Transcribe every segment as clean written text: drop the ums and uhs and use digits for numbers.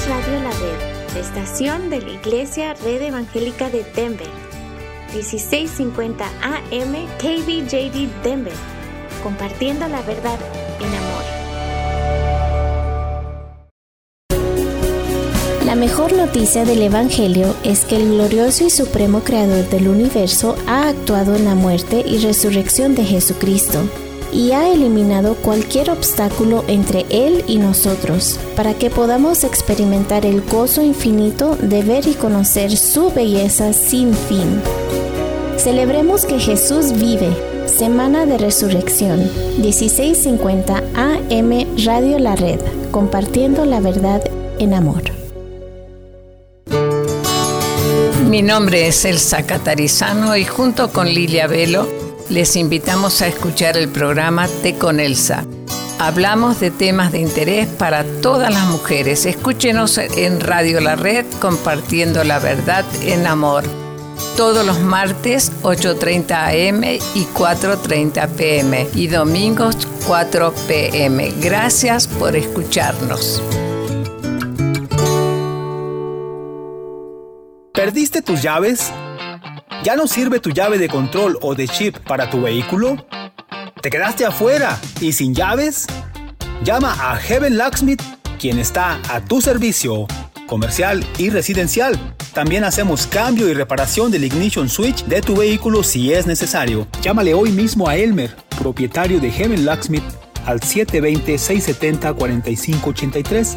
es Radio La Red, la estación de la Iglesia Red Evangélica de Denver. 1650 AM KBJD Denver, compartiendo la verdad en amor. La mejor noticia del Evangelio es que el glorioso y supremo Creador del universo ha actuado en la muerte y resurrección de Jesucristo y ha eliminado cualquier obstáculo entre Él y nosotros, para que podamos experimentar el gozo infinito de ver y conocer su belleza sin fin. Celebremos que Jesús vive. Semana de Resurrección, 1650 AM Radio La Red, compartiendo la verdad en amor. Mi nombre es Elsa Catarizano y junto con Lilia Velo les invitamos a escuchar el programa Té con Elsa. Hablamos de temas de interés para todas las mujeres. Escúchenos en Radio La Red, compartiendo la verdad en amor. Todos los martes 8:30 AM y 4:30 PM y domingos 4 PM. Gracias por escucharnos. ¿Perdiste tus llaves? ¿Ya no sirve tu llave de control o de chip para tu vehículo? ¿Te quedaste afuera y sin llaves? Llama a Heaven Locksmith, quien está a tu servicio, comercial y residencial. También hacemos cambio y reparación del ignition switch de tu vehículo si es necesario. Llámale hoy mismo a Elmer, propietario de Heaven Locksmith, al 720-670-4583,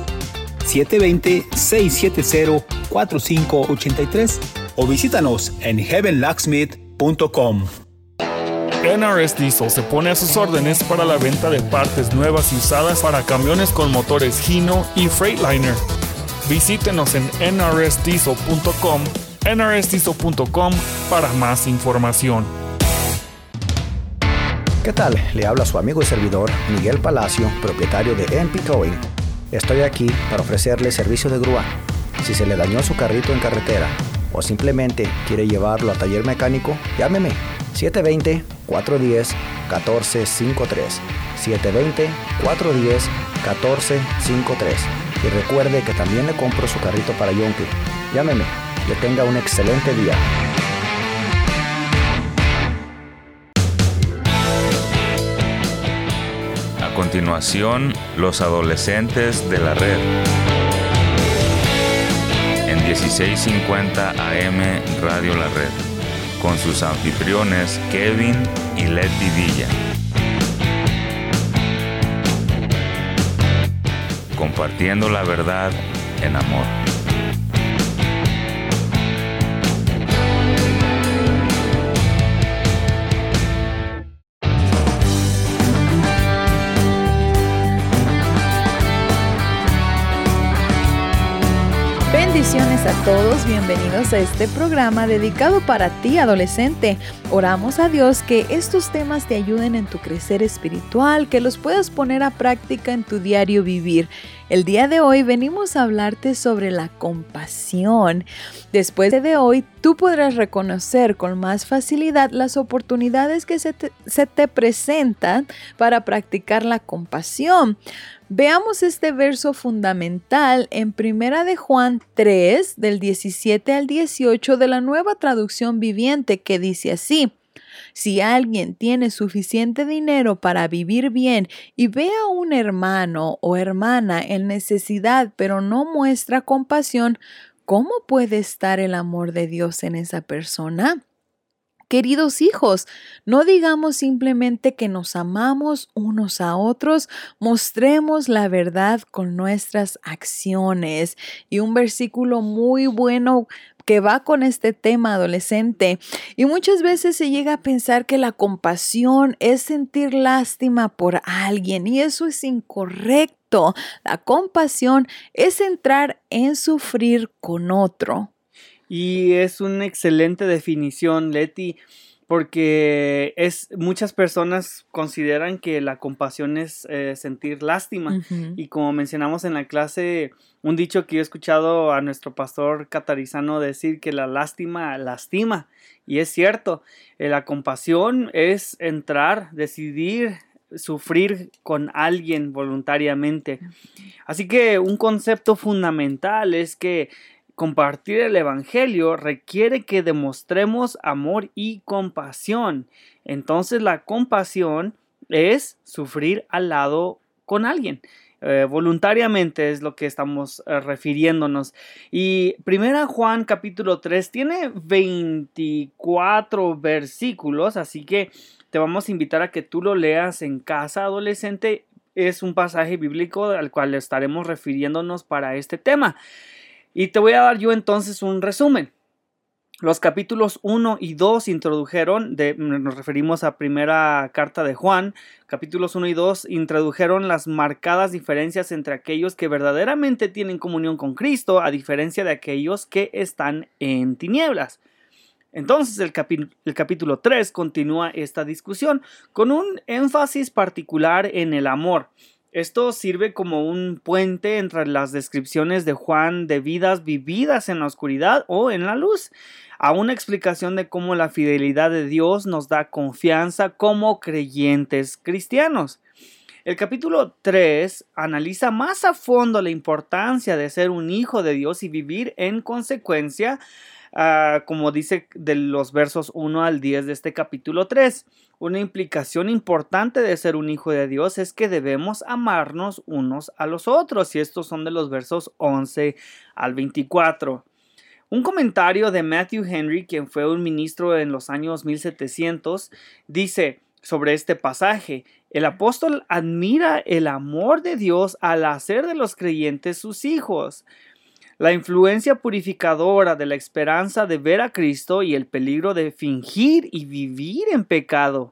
720-670-4583 o visítanos en heavenlocksmith.com. NRS Diesel se pone a sus órdenes para la venta de partes nuevas y usadas para camiones con motores Hino y Freightliner. Visítenos en nrsdiesel.com, nrsdiesel.com para más información. ¿Qué tal? Le habla su amigo y servidor Miguel Palacio, propietario de MP Towing. Estoy aquí para ofrecerle servicio de grúa. Si se le dañó su carrito en carretera o simplemente quiere llevarlo a taller mecánico, llámeme 720-410-1453. 720-410-1453. Y recuerde que también le compro su carrito para Yonke. Llámeme. Que tenga un excelente día. A continuación, los adolescentes de la red. En 1650 AM Radio La Red, con sus anfitriones Kevin y Leti Villa. Compartiendo la verdad en amor. Bendiciones a todos, bienvenidos a este programa dedicado para ti, adolescente. Oramos a Dios que estos temas te ayuden en tu crecer espiritual, que los puedas poner a práctica en tu diario vivir. El día de hoy venimos a hablarte sobre la compasión. Después de hoy, tú podrás reconocer con más facilidad las oportunidades que se te presentan para practicar la compasión. Veamos este verso fundamental en 1 de Juan 3, del 17 al 18 de la Nueva Traducción Viviente, que dice así: si alguien tiene suficiente dinero para vivir bien y ve a un hermano o hermana en necesidad, pero no muestra compasión, ¿cómo puede estar el amor de Dios en esa persona? Queridos hijos, no digamos simplemente que nos amamos unos a otros, mostremos la verdad con nuestras acciones. Y un versículo muy bueno que va con este tema, adolescente. Y muchas veces se llega a pensar que la compasión es sentir lástima por alguien, y eso es incorrecto. La compasión es entrar en sufrir con otro. Y es una excelente definición, Leti, porque muchas personas consideran que la compasión es sentir lástima. Uh-huh. Y como mencionamos en la clase, un dicho que yo he escuchado a nuestro pastor Catarizano decir, que la lástima lastima. Y es cierto, la compasión es decidir sufrir con alguien voluntariamente. Así que un concepto fundamental es que compartir el evangelio requiere que demostremos amor y compasión. Entonces la compasión es sufrir al lado con alguien. Voluntariamente es lo que estamos refiriéndonos. Y 1 Juan capítulo 3 tiene 24 versículos, así que te vamos a invitar a que tú lo leas en casa, adolescente. Es un pasaje bíblico al cual estaremos refiriéndonos para este tema. Y te voy a dar yo entonces un resumen. Los capítulos 1 y 2 introdujeron, nos referimos a primera carta de Juan, capítulos 1 y 2 introdujeron las marcadas diferencias entre aquellos que verdaderamente tienen comunión con Cristo, a diferencia de aquellos que están en tinieblas. Entonces el capítulo 3 continúa esta discusión con un énfasis particular en el amor. Esto sirve como un puente entre las descripciones de Juan de vidas vividas en la oscuridad o en la luz, a una explicación de cómo la fidelidad de Dios nos da confianza como creyentes cristianos. El capítulo 3 analiza más a fondo la importancia de ser un hijo de Dios y vivir en consecuencia, como dice de los versos 1 al 10 de este capítulo 3. Una implicación importante de ser un hijo de Dios es que debemos amarnos unos a los otros, y estos son de los versos 11 al 24. Un comentario de Matthew Henry, quien fue un ministro en los años 1700, dice sobre este pasaje: el apóstol admira el amor de Dios al hacer de los creyentes sus hijos. La influencia purificadora de la esperanza de ver a Cristo y el peligro de fingir y vivir en pecado.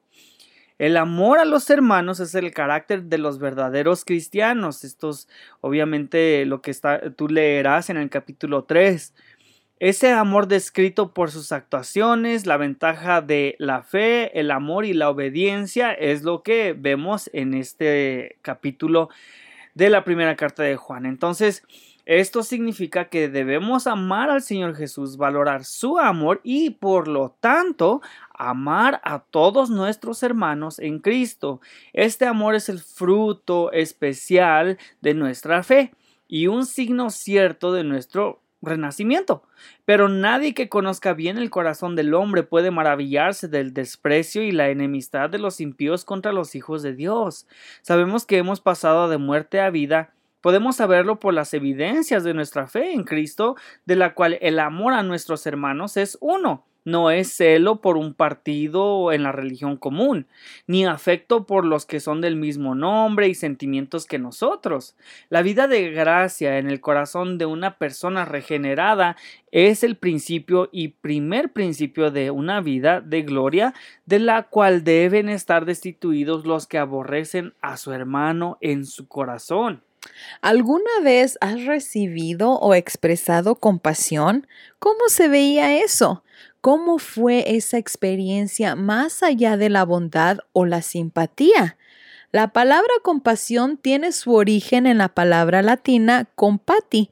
El amor a los hermanos es el carácter de los verdaderos cristianos. Esto es obviamente lo que tú leerás en el capítulo 3. Ese amor descrito por sus actuaciones, la ventaja de la fe, el amor y la obediencia es lo que vemos en este capítulo de la primera carta de Juan. Entonces, esto significa que debemos amar al Señor Jesús, valorar su amor y, por lo tanto, amar a todos nuestros hermanos en Cristo. Este amor es el fruto especial de nuestra fe y un signo cierto de nuestro renacimiento. Pero nadie que conozca bien el corazón del hombre puede maravillarse del desprecio y la enemistad de los impíos contra los hijos de Dios. Sabemos que hemos pasado de muerte a vida. Podemos saberlo por las evidencias de nuestra fe en Cristo, de la cual el amor a nuestros hermanos es uno. No es celo por un partido en la religión común, ni afecto por los que son del mismo nombre y sentimientos que nosotros. La vida de gracia en el corazón de una persona regenerada es el principio y primer principio de una vida de gloria, de la cual deben estar destituidos los que aborrecen a su hermano en su corazón. ¿Alguna vez has recibido o expresado compasión? ¿Cómo se veía eso? ¿Cómo fue esa experiencia más allá de la bondad o la simpatía? La palabra compasión tiene su origen en la palabra latina compati,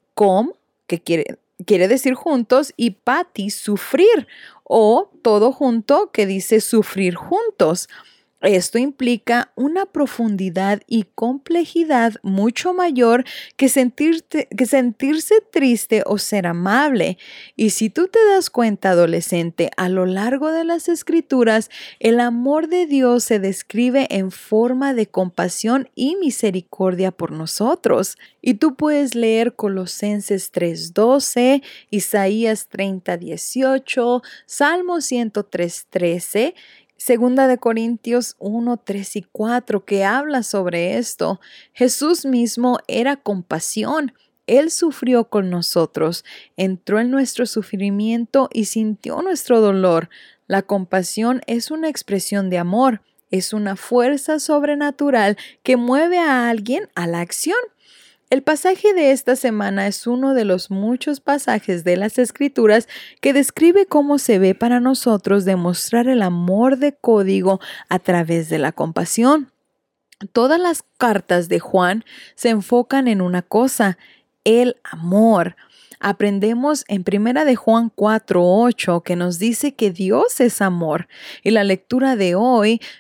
que quiere decir juntos, y pati, sufrir, o todo junto, que dice sufrir juntos. Esto implica una profundidad y complejidad mucho mayor que sentirse triste o ser amable. Y si tú te das cuenta, adolescente, a lo largo de las Escrituras, el amor de Dios se describe en forma de compasión y misericordia por nosotros. Y tú puedes leer Colosenses 3:12, Isaías 30:18, Salmo 103:13, Segunda de Corintios 1, 3 y 4, que habla sobre esto. Jesús mismo era compasión. Él sufrió con nosotros, entró en nuestro sufrimiento y sintió nuestro dolor. La compasión es una expresión de amor, es una fuerza sobrenatural que mueve a alguien a la acción. El pasaje de esta semana es uno de los muchos pasajes de las Escrituras que describe cómo se ve para nosotros demostrar el amor de código a través de la compasión. Todas las cartas de Juan se enfocan en una cosa, el amor. Aprendemos en 1 de Juan 4:8 que nos dice que Dios es amor, y la lectura de hoy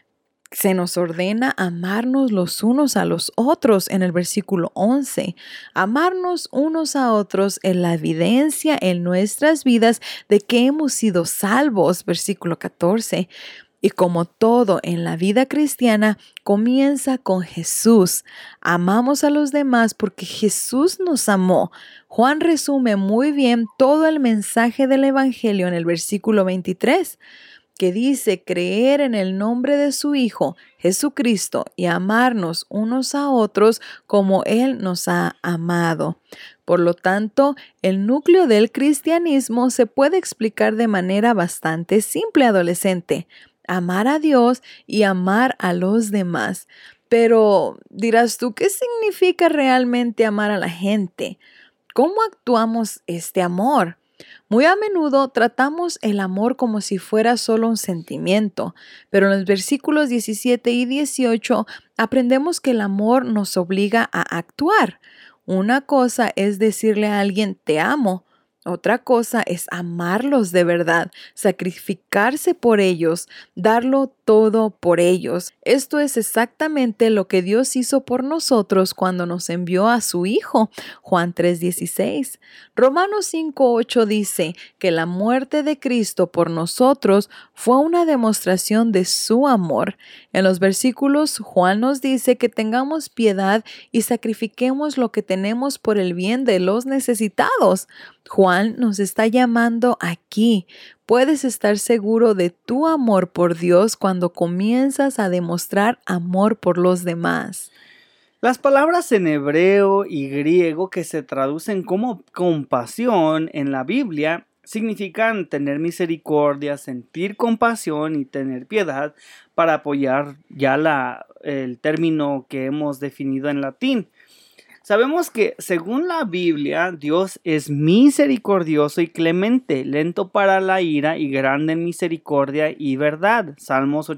Se nos ordena amarnos los unos a los otros en el versículo 11. Amarnos unos a otros es la evidencia en nuestras vidas de que hemos sido salvos, versículo 14. Y como todo en la vida cristiana, comienza con Jesús. Amamos a los demás porque Jesús nos amó. Juan resume muy bien todo el mensaje del Evangelio en el versículo 23. Que dice creer en el nombre de su Hijo, Jesucristo, y amarnos unos a otros como Él nos ha amado. Por lo tanto, el núcleo del cristianismo se puede explicar de manera bastante simple, adolescente. Amar a Dios y amar a los demás. Pero dirás tú, ¿qué significa realmente amar a la gente? ¿Cómo actuamos este amor? Muy a menudo tratamos el amor como si fuera solo un sentimiento, pero en los versículos 17 y 18 aprendemos que el amor nos obliga a actuar. Una cosa es decirle a alguien te amo, otra cosa es amarlos de verdad, sacrificarse por ellos, darlo todo por ellos. Esto es exactamente lo que Dios hizo por nosotros cuando nos envió a su Hijo, Juan 3:16. Romanos 5:8 dice que la muerte de Cristo por nosotros fue una demostración de su amor. En los versículos, Juan nos dice que tengamos piedad y sacrifiquemos lo que tenemos por el bien de los necesitados. Juan nos está llamando aquí. Puedes estar seguro de tu amor por Dios cuando comienzas a demostrar amor por los demás. Las palabras en hebreo y griego que se traducen como compasión en la Biblia significan tener misericordia, sentir compasión y tener piedad, para apoyar ya el término que hemos definido en latín. Sabemos que, según la Biblia, Dios es misericordioso y clemente, lento para la ira y grande en misericordia y verdad. Salmos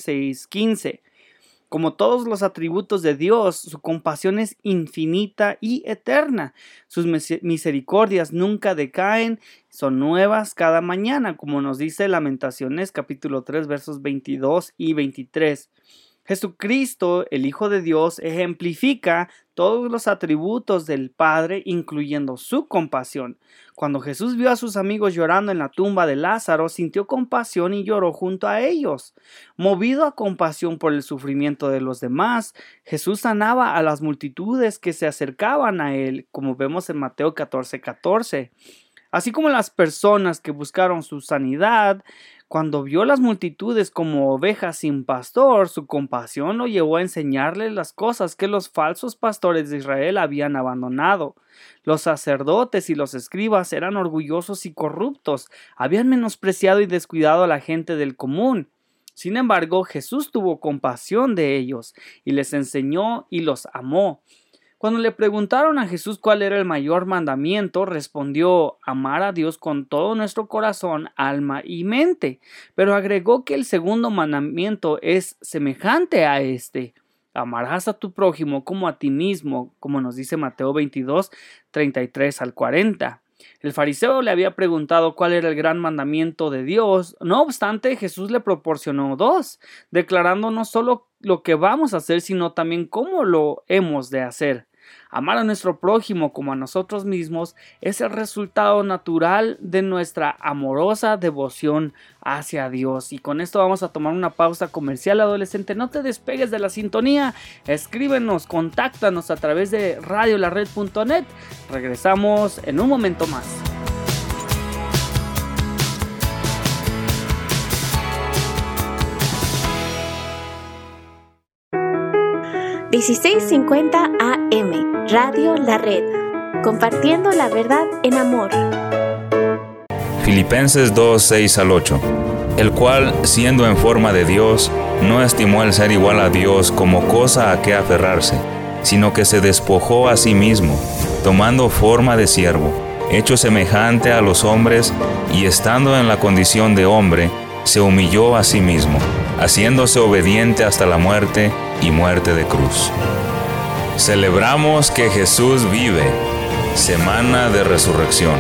86:15. Como todos los atributos de Dios, su compasión es infinita y eterna. Sus misericordias nunca decaen, son nuevas cada mañana, como nos dice Lamentaciones capítulo 3, versos 22 y 23. Jesucristo, el Hijo de Dios, ejemplifica todos los atributos del Padre, incluyendo su compasión. Cuando Jesús vio a sus amigos llorando en la tumba de Lázaro, sintió compasión y lloró junto a ellos. Movido a compasión por el sufrimiento de los demás, Jesús sanaba a las multitudes que se acercaban a él, como vemos en Mateo 14:14. Así como las personas que buscaron su sanidad, cuando vio las multitudes como ovejas sin pastor, su compasión lo llevó a enseñarles las cosas que los falsos pastores de Israel habían abandonado. Los sacerdotes y los escribas eran orgullosos y corruptos, habían menospreciado y descuidado a la gente del común. Sin embargo, Jesús tuvo compasión de ellos y les enseñó y los amó. Cuando le preguntaron a Jesús cuál era el mayor mandamiento, respondió: amar a Dios con todo nuestro corazón, alma y mente. Pero agregó que el segundo mandamiento es semejante a este: amarás a tu prójimo como a ti mismo, como nos dice Mateo 22, 33 al 40. El fariseo le había preguntado cuál era el gran mandamiento de Dios. No obstante, Jesús le proporcionó dos, declarando no solo lo que vamos a hacer, sino también cómo lo hemos de hacer. Amar a nuestro prójimo como a nosotros mismos es el resultado natural de nuestra amorosa devoción hacia Dios. Y con esto vamos a tomar una pausa comercial, adolescente. No te despegues de la sintonía. Escríbenos, contáctanos a través de radiolared.net. Regresamos en un momento más. $1650 AM, Radio La Red, compartiendo la verdad en amor. Filipenses 2, 6 al 8. El cual, siendo en forma de Dios, no estimó el ser igual a Dios como cosa a que aferrarse, sino que se despojó a sí mismo, tomando forma de siervo, hecho semejante a los hombres, y estando en la condición de hombre, se humilló a sí mismo, haciéndose obediente hasta la muerte y muerte de cruz. Celebramos que Jesús vive. Semana de Resurrección.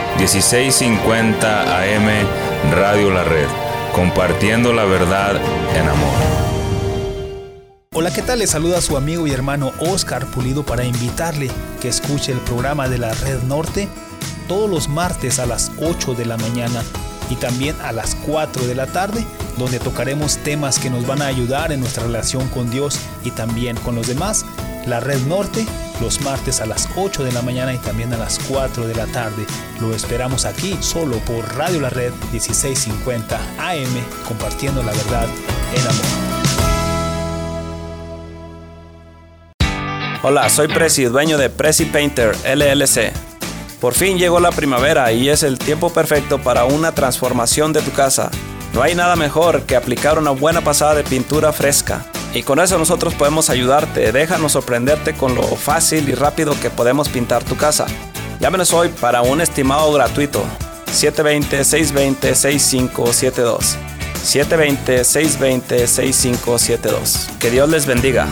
1650 AM, Radio La Red, compartiendo la verdad en amor. Hola, ¿qué tal? Les saluda a su amigo y hermano Oscar Pulido para invitarle que escuche el programa de la Red Norte todos los martes a las 8 de la mañana y también a las 4 de la tarde, donde tocaremos temas que nos van a ayudar en nuestra relación con Dios y también con los demás. La Red Norte, los martes a las 8 de la mañana y también a las 4 de la tarde. Lo esperamos aquí, solo por Radio La Red 1650 AM, compartiendo la verdad en amor. Hola, soy Prezi, dueño de Prezi Painter LLC. Por fin llegó la primavera y es el tiempo perfecto para una transformación de tu casa. No hay nada mejor que aplicar una buena pasada de pintura fresca. Y con eso nosotros podemos ayudarte. Déjanos sorprenderte con lo fácil y rápido que podemos pintar tu casa. Llámenos hoy para un estimado gratuito. 720-620-6572. 720-620-6572. Que Dios les bendiga.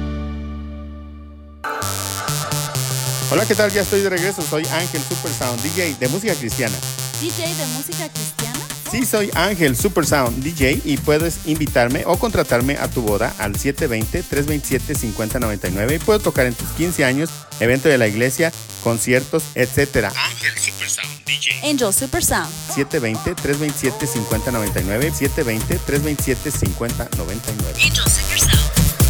Hola, ¿qué tal? Ya estoy de regreso. Soy Ángel Supersound, DJ de música cristiana. ¿DJ de música cristiana? Sí, soy Ángel Supersound, DJ, y puedes invitarme o contratarme a tu boda al 720-327-5099 y puedo tocar en tus 15 años, evento de la iglesia, conciertos, etc. Ángel Supersound, DJ. Angel Supersound. 720-327-5099. 720-327-5099. Angel Supersound.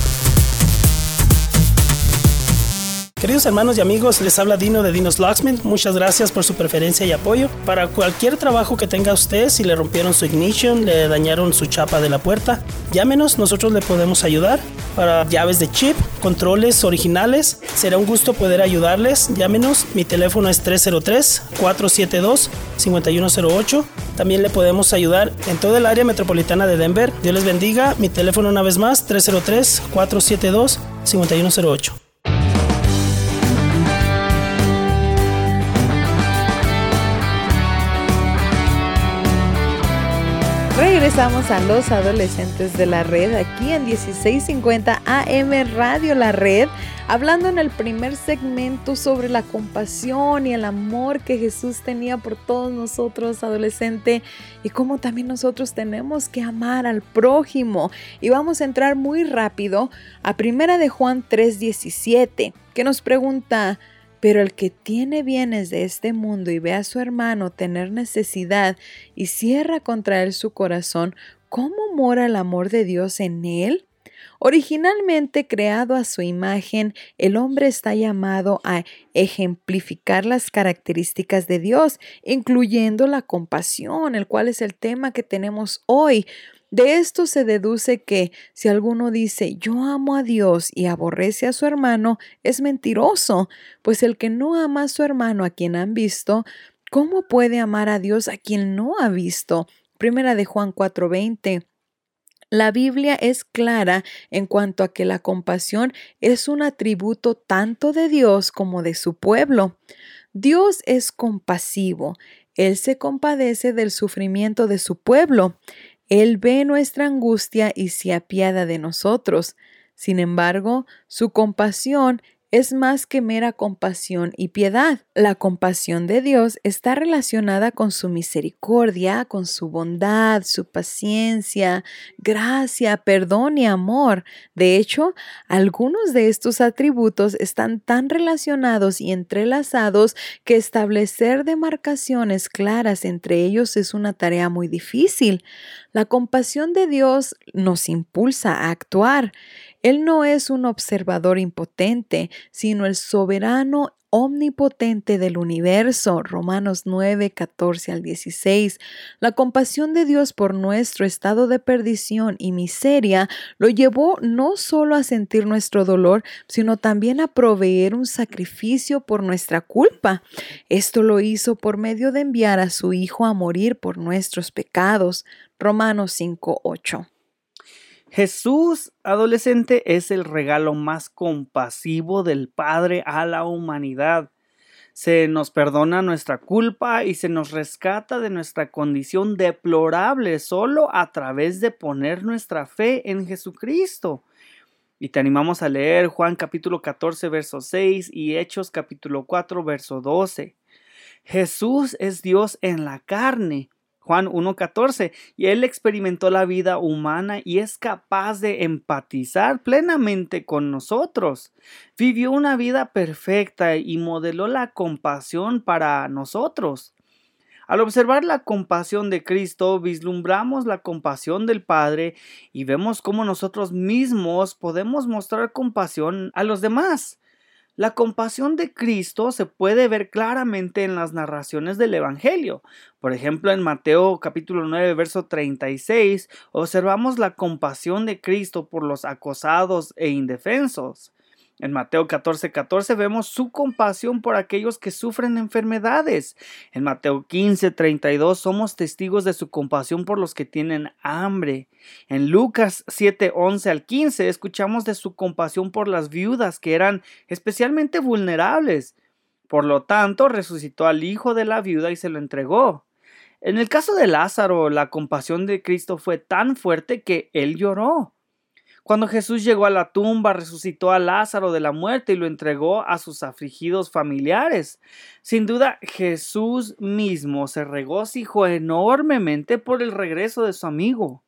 Queridos hermanos y amigos, les habla Dino de Dino's Locksmith. Muchas gracias por su preferencia y apoyo. Para cualquier trabajo que tenga usted, si le rompieron su ignition, le dañaron su chapa de la puerta, llámenos, nosotros le podemos ayudar. Para llaves de chip, controles originales, será un gusto poder ayudarles. Llámenos, mi teléfono es 303-472-5108. También le podemos ayudar en toda el área metropolitana de Denver. Dios les bendiga. Mi teléfono una vez más, 303-472-5108. Regresamos a los adolescentes de la red aquí en 1650 AM Radio La Red, hablando en el primer segmento sobre la compasión y el amor que Jesús tenía por todos nosotros, adolescente, y cómo también nosotros tenemos que amar al prójimo. Y vamos a entrar muy rápido a 1 de Juan 3:17, que nos pregunta: pero el que tiene bienes de este mundo y ve a su hermano tener necesidad y cierra contra él su corazón, ¿cómo mora el amor de Dios en él? Originalmente creado a su imagen, el hombre está llamado a ejemplificar las características de Dios, incluyendo la compasión, el cual es el tema que tenemos hoy. De esto se deduce que si alguno dice yo amo a Dios y aborrece a su hermano, es mentiroso, pues el que no ama a su hermano a quien han visto, ¿cómo puede amar a Dios a quien no ha visto? 1 de Juan 4:20. La Biblia es clara en cuanto a que la compasión es un atributo tanto de Dios como de su pueblo. Dios es compasivo. Él se compadece del sufrimiento de su pueblo. Él ve nuestra angustia y se apiada de nosotros. Sin embargo, su compasión es más que mera compasión y piedad. La compasión de Dios está relacionada con su misericordia, con su bondad, su paciencia, gracia, perdón y amor. De hecho, algunos de estos atributos están tan relacionados y entrelazados que establecer demarcaciones claras entre ellos es una tarea muy difícil. La compasión de Dios nos impulsa a actuar. Él no es un observador impotente, sino el soberano omnipotente del universo. Romanos 9:14-16. La compasión de Dios por nuestro estado de perdición y miseria lo llevó no solo a sentir nuestro dolor, sino también a proveer un sacrificio por nuestra culpa. Esto lo hizo por medio de enviar a su Hijo a morir por nuestros pecados. Romanos 5:8. Jesús, adolescente, es el regalo más compasivo del Padre a la humanidad. Se nos perdona nuestra culpa y se nos rescata de nuestra condición deplorable solo a través de poner nuestra fe en Jesucristo. Y te animamos a leer Juan capítulo 14, verso 6 y Hechos capítulo 4, verso 12. Jesús es Dios en la carne. Juan 1:14, y él experimentó la vida humana y es capaz de empatizar plenamente con nosotros. Vivió una vida perfecta y modeló la compasión para nosotros. Al observar la compasión de Cristo, vislumbramos la compasión del Padre y vemos cómo nosotros mismos podemos mostrar compasión a los demás. La compasión de Cristo se puede ver claramente en las narraciones del Evangelio. Por ejemplo, en Mateo capítulo 9, verso 36, observamos la compasión de Cristo por los acosados e indefensos. En Mateo 14:14 vemos su compasión por aquellos que sufren enfermedades. En Mateo 15:32 somos testigos de su compasión por los que tienen hambre. En Lucas 7:11 al 15 escuchamos de su compasión por las viudas que eran especialmente vulnerables. Por lo tanto, resucitó al hijo de la viuda y se lo entregó. En el caso de Lázaro, la compasión de Cristo fue tan fuerte que él lloró. Cuando Jesús llegó a la tumba, resucitó a Lázaro de la muerte y lo entregó a sus afligidos familiares. Sin duda, Jesús mismo se regocijó enormemente por el regreso de su amigo.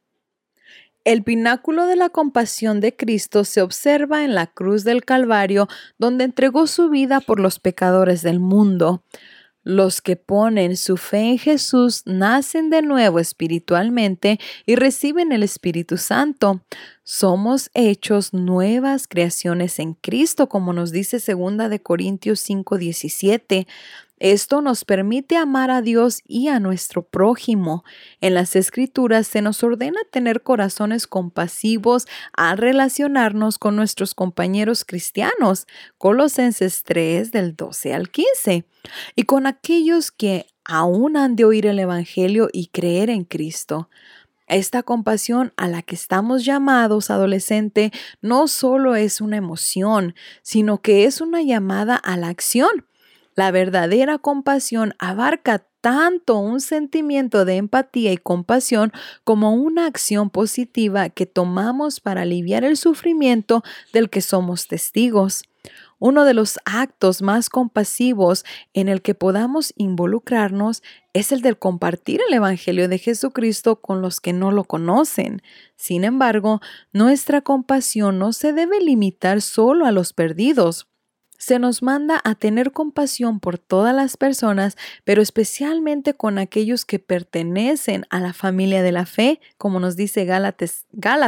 El pináculo de la compasión de Cristo se observa en la cruz del Calvario, donde entregó su vida por los pecadores del mundo. Los que ponen su fe en Jesús nacen de nuevo espiritualmente y reciben el Espíritu Santo. Somos hechos nuevas creaciones en Cristo, como nos dice 2 Corintios 5:17. Esto nos permite amar a Dios y a nuestro prójimo. En las Escrituras se nos ordena tener corazones compasivos al relacionarnos con nuestros compañeros cristianos, Colosenses 3 del 12 al 15, y con aquellos que aún han de oír el Evangelio y creer en Cristo. Esta compasión a la que estamos llamados, adolescente, no solo es una emoción, sino que es una llamada a la acción. La verdadera compasión abarca tanto un sentimiento de empatía y compasión como una acción positiva que tomamos para aliviar el sufrimiento del que somos testigos. Uno de los actos más compasivos en el que podamos involucrarnos es el de compartir el Evangelio de Jesucristo con los que no lo conocen. Sin embargo, nuestra compasión no se debe limitar solo a los perdidos. Se nos manda a tener compasión por todas las personas, pero especialmente con aquellos que pertenecen a la familia de la fe, como nos dice Gálatas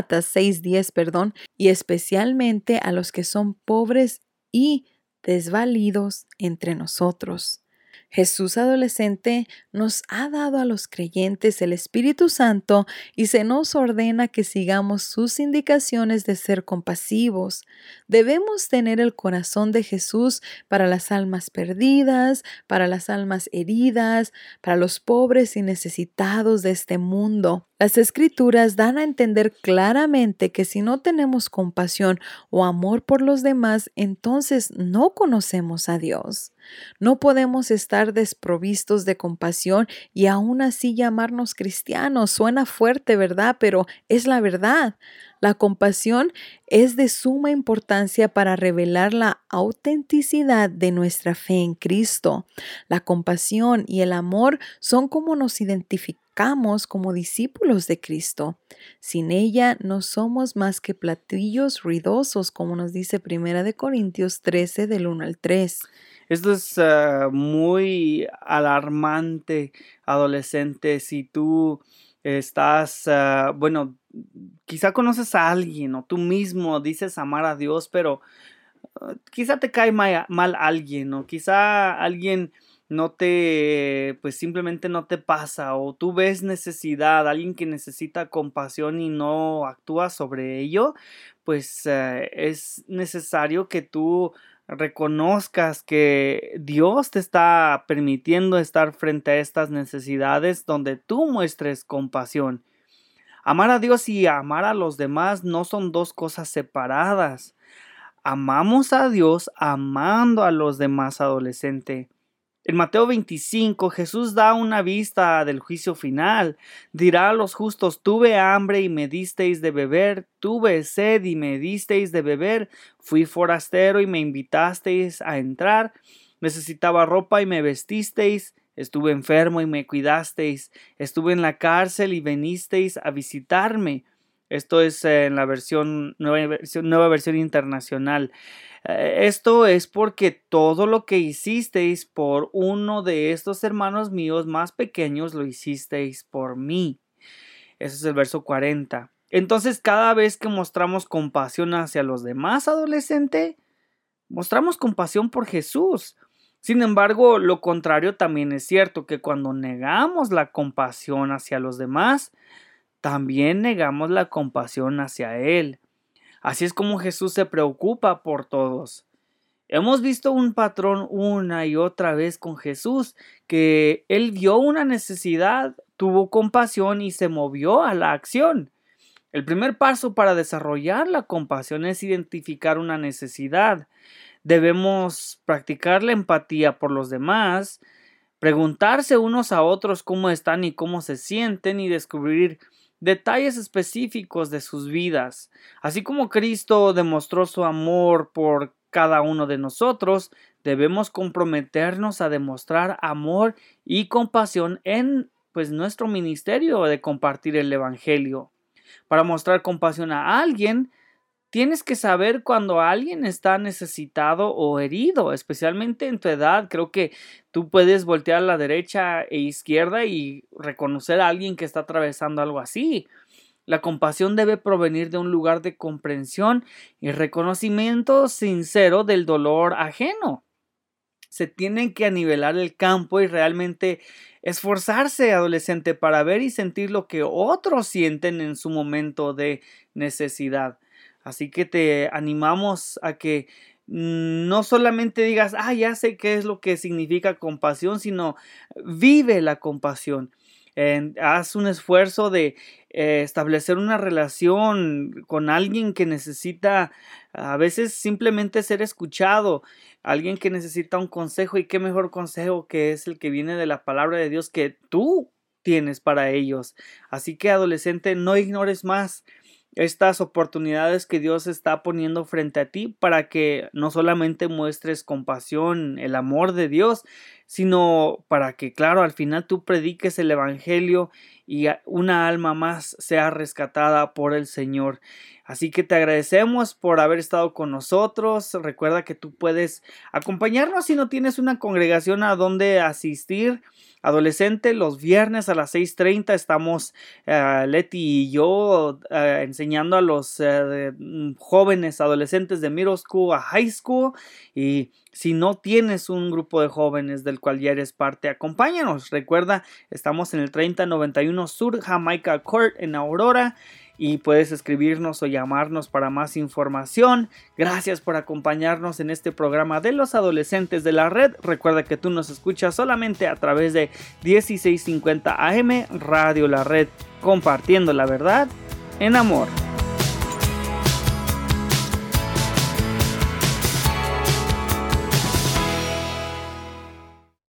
6:10, y especialmente a los que son pobres y desvalidos entre nosotros. Jesús adolescente nos ha dado a los creyentes el Espíritu Santo y se nos ordena que sigamos sus indicaciones de ser compasivos. Debemos tener el corazón de Jesús para las almas perdidas, para las almas heridas, para los pobres y necesitados de este mundo. Las Escrituras dan a entender claramente que si no tenemos compasión o amor por los demás, entonces no conocemos a Dios. No podemos estar desprovistos de compasión y aún así llamarnos cristianos. Suena fuerte, ¿verdad? Pero es la verdad. La compasión es de suma importancia para revelar la autenticidad de nuestra fe en Cristo. La compasión y el amor son como nos identificamos como discípulos de Cristo. Sin ella no somos más que platillos ruidosos, como nos dice 1 Corintios 13 del 1 al 3. Esto es muy alarmante, adolescente. Si tú estás, quizá conoces a alguien o tú mismo dices amar a Dios, pero quizá te cae mal alguien, o quizá alguien simplemente no te pasa, o tú ves necesidad, alguien que necesita compasión y no actúas sobre ello, pues es necesario que tú reconozcas que Dios te está permitiendo estar frente a estas necesidades donde tú muestres compasión. Amar a Dios y amar a los demás no son dos cosas separadas. Amamos a Dios amando a los demás, adolescente. En Mateo 25, Jesús da una vista del juicio final. Dirá a los justos: tuve hambre y me disteis de beber, tuve sed y me disteis de beber, fui forastero y me invitasteis a entrar, necesitaba ropa y me vestisteis, Estuve enfermo y me cuidasteis. Estuve en la cárcel y vinisteis a visitarme. Esto es en la nueva versión internacional. Esto es porque todo lo que hicisteis por uno de estos hermanos míos más pequeños lo hicisteis por mí. Ese es el verso 40. Entonces, cada vez que mostramos compasión hacia los demás, adolescente, mostramos compasión por Jesús. Sin embargo, lo contrario también es cierto, que cuando negamos la compasión hacia los demás, también negamos la compasión hacia Él. Así es como Jesús se preocupa por todos. Hemos visto un patrón una y otra vez con Jesús, que Él vio una necesidad, tuvo compasión y se movió a la acción. El primer paso para desarrollar la compasión es identificar una necesidad. Debemos practicar la empatía por los demás, preguntarse unos a otros cómo están y cómo se sienten y descubrir detalles específicos de sus vidas. Así como Cristo demostró su amor por cada uno de nosotros, debemos comprometernos a demostrar amor y compasión en nuestro ministerio de compartir el Evangelio. Para mostrar compasión a alguien, tienes que saber cuando alguien está necesitado o herido, especialmente en tu edad. Creo que tú puedes voltear a la derecha e izquierda y reconocer a alguien que está atravesando algo así. La compasión debe provenir de un lugar de comprensión y reconocimiento sincero del dolor ajeno. Se tiene que anivelar el campo y realmente esforzarse, adolescente, para ver y sentir lo que otros sienten en su momento de necesidad. Así que te animamos a que no solamente digas, ya sé qué es lo que significa compasión, sino vive la compasión. Haz un esfuerzo de establecer una relación con alguien que necesita a veces simplemente ser escuchado, alguien que necesita un consejo, y qué mejor consejo que es el que viene de la palabra de Dios que tú tienes para ellos. Así que, adolescente, no ignores más estas oportunidades que Dios está poniendo frente a ti para que no solamente muestres compasión, el amor de Dios, sino para que, claro, al final tú prediques el Evangelio y una alma más sea rescatada por el Señor. Así que te agradecemos por haber estado con nosotros. Recuerda que tú puedes acompañarnos si no tienes una congregación a donde asistir. Adolescente, los viernes a las 6:30 estamos Leti y yo enseñando a los jóvenes adolescentes de middle school a high school. Y si no tienes un grupo de jóvenes del cual ya eres parte, acompáñanos. Recuerda, estamos en el 3091 Sur Jamaica Court en Aurora. Y puedes escribirnos o llamarnos para más información. Gracias por acompañarnos en este programa de los adolescentes de la red. Recuerda que tú nos escuchas solamente a través de 1650 AM Radio La Red, compartiendo la verdad en amor.